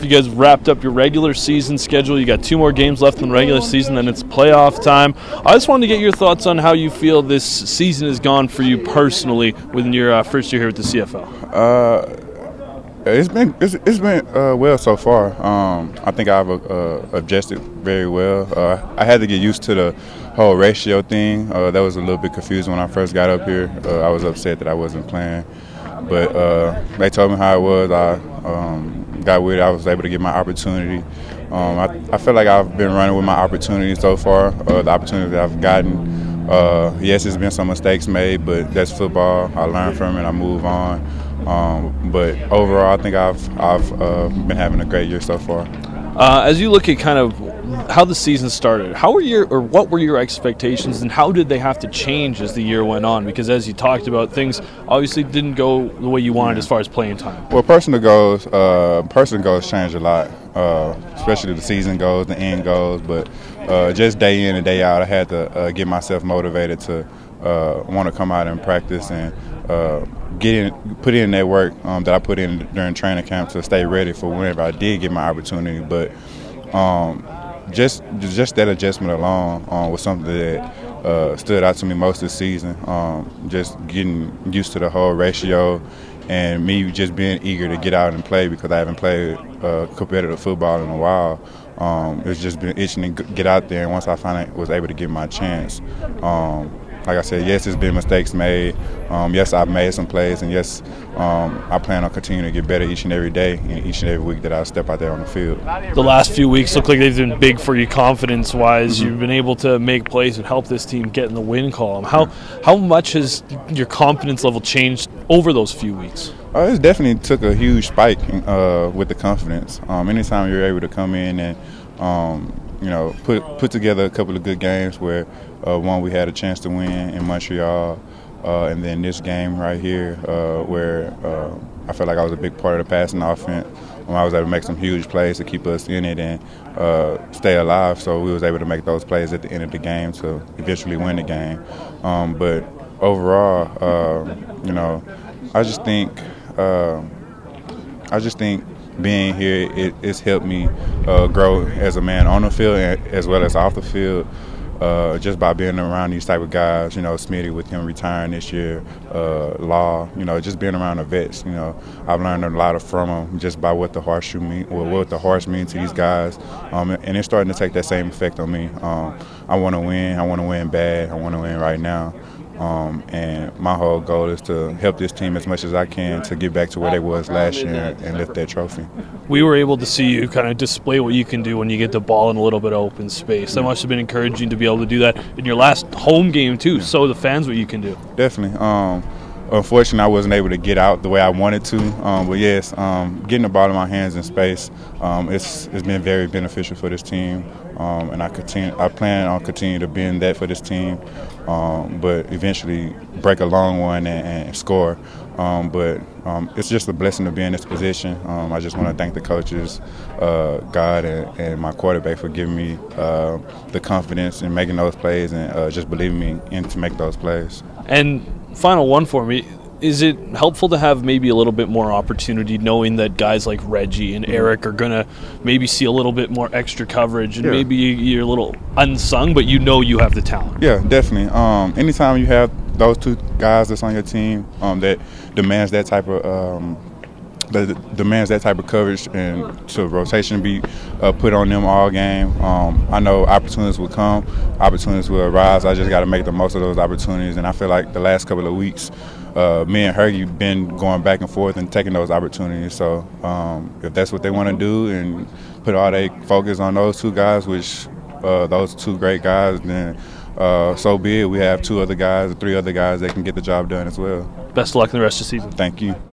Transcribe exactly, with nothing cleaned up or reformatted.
You guys wrapped up your regular season schedule. You got two more games left in the regular season, then it's playoff time. I just wanted to get your thoughts on how you feel this season has gone for you personally within your uh, first year here at the C F L. Uh, it's been it's, it's been uh, well so far. Um, I think I've uh, adjusted very well. Uh, I had to get used to the whole ratio thing. Uh, that was a little bit confusing when I first got up here. Uh, I was upset that I wasn't playing, but uh, they told me how it was. I um, got with it. I was able to get my opportunity. Um, I, I feel like I've been running with my opportunities so far, uh, the opportunities that I've gotten. Uh, yes, there's been some mistakes made, but that's football. I learn from it. I move on. Um, but overall, I think I've I've uh, been having a great year so far. Uh, as you look at kind of how the season started, how were your or what were your expectations, and how did they have to change as the year went on? Because as you talked about, things obviously didn't go the way you wanted as far as playing time. Well, personal goals, uh, personal goals change a lot, uh, especially the season goals, the end goals. But uh, just day in and day out, I had to uh, get myself motivated to uh, want to come out and practice and uh, get in, put in that work um, that I put in during training camp to stay ready for whenever I did get my opportunity. But um, Just just that adjustment alone um, was something that uh, stood out to me most of the season. Um, just getting used to the whole ratio and me just being eager to get out and play because I haven't played uh, competitive football in a while. Um, it's just been itching to get out there, and once I finally was able to get my chance, um, like I said, yes, there's been mistakes made. Um, yes, I've made some plays, and yes, um, I plan on continuing to get better each and every day and each and every week that I step out there on the field. The last few weeks look like they've been big for you confidence-wise. Mm-hmm. You've been able to make plays and help this team get in the win column. How how much has your confidence level changed over those few weeks? Uh, it definitely took a huge spike uh, with the confidence. Um, anytime you're able to come in and um, you know put put together a couple of good games where uh, one we had a chance to win in Montreal, uh, and then this game right here uh, where uh, I felt like I was a big part of the passing offense. When I was able to make some huge plays to keep us in it and uh, stay alive, so we was able to make those plays at the end of the game to eventually win the game. Um, but overall, uh, you know, I just think. Uh, I just think being here, it, it's helped me uh, grow as a man on the field and, as well as off the field. Uh, just by being around these type of guys, you know, Smitty with him retiring this year, uh, Law, you know, just being around the vets, you know, I've learned a lot of from them just by what the horseshoe mean, or what the horse means to these guys, um, and it's starting to take that same effect on me. Um, I want to win. I want to win bad. I want to win right now. Um, and my whole goal is to help this team as much as I can to get back to where they was last year and lift that trophy. We were able to see you kind of display what you can do when you get the ball in a little bit of open space. That must have been encouraging to be able to do that in your last home game too. Show the fans what you can do. Definitely. Um, unfortunately, I wasn't able to get out the way I wanted to. Um, but yes, um, getting the ball in my hands in space, um, it's it's been very beneficial for this team. Um, and I continue. I plan on continuing to be in that for this team, um, but eventually break a long one and, and score. Um, but um, it's just a blessing to be in this position. Um, I just want to thank the coaches, uh, God, and, and my quarterback for giving me uh, the confidence in making those plays and uh, just believing me in to make those plays. And final one for me. Is it helpful to have maybe a little bit more opportunity, knowing that guys like Reggie and Eric are going to maybe see a little bit more extra coverage, and yeah. maybe you're a little unsung, but you know you have the talent? Yeah, definitely. Um, anytime you have those two guys that's on your team um, that demands that type of um, that demands that type of coverage and to rotation be uh, put on them all game, um, I know opportunities will come, opportunities will arise. I just got to make the most of those opportunities, and I feel like the last couple of weeks, Uh, me and Hergy been going back and forth and taking those opportunities. So um, if that's what they want to do and put all their focus on those two guys, which uh, those two great guys, then uh, so be it. We have two other guys, three other guys that can get the job done as well. Best of luck in the rest of the season. Thank you.